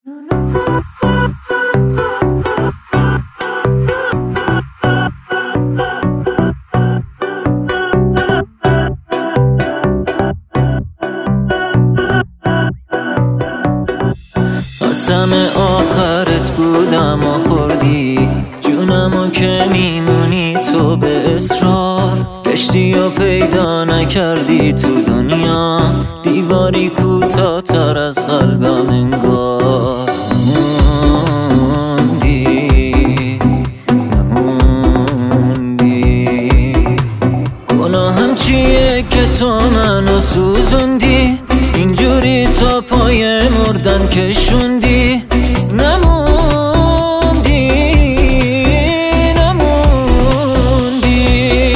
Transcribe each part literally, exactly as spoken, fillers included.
قسم آخرت بودم و خوردی جونمو که میمونی تو به اصرار. گشتی و پیدا نکردی تو دنیا، دیواری کوتاه‌تر از قلبم انگار. نموندی نموندی گناهم چیه که تو منو سوزوندی، اینجوری تا پای مردن کشوندی. نموندی نموندی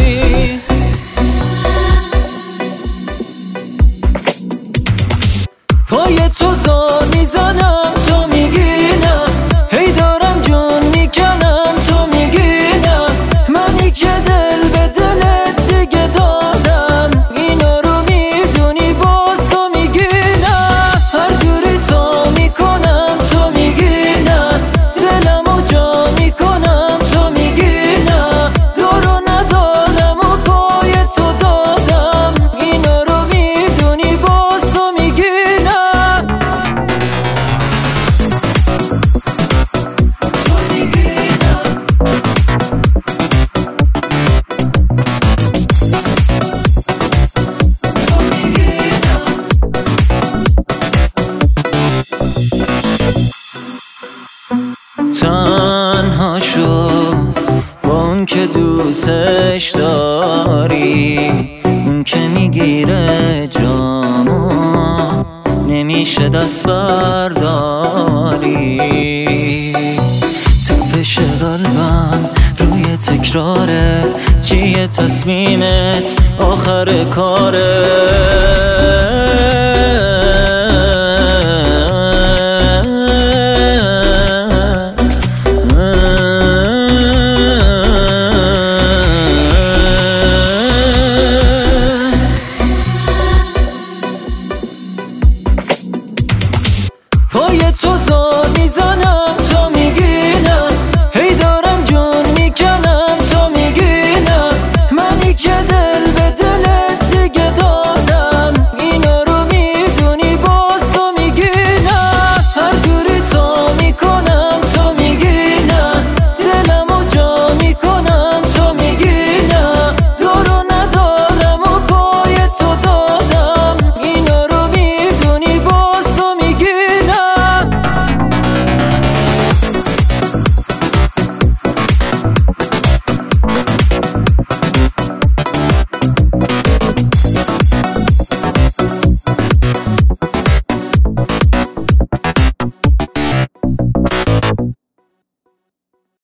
پای تو زار میزنم تو میگی نه، هی دارم جون میکنم تو میگی نه. منی که دل به دلت دیگه دادم، اینا رو میدونی باز تو میگی نه. هر جوری تا میکنم تو میگی نه، دلمو جا میکنم تو میگی نه. دارو ندارم و پای تو دادم، اینا رو میدونی باز تو میگی نه. تنها شو با اون که دوستش داری، اون که میگیره جامو نمیشه دست برداری. تپش قلبم روی تکراره، چیه تصمیمت آخر کاره؟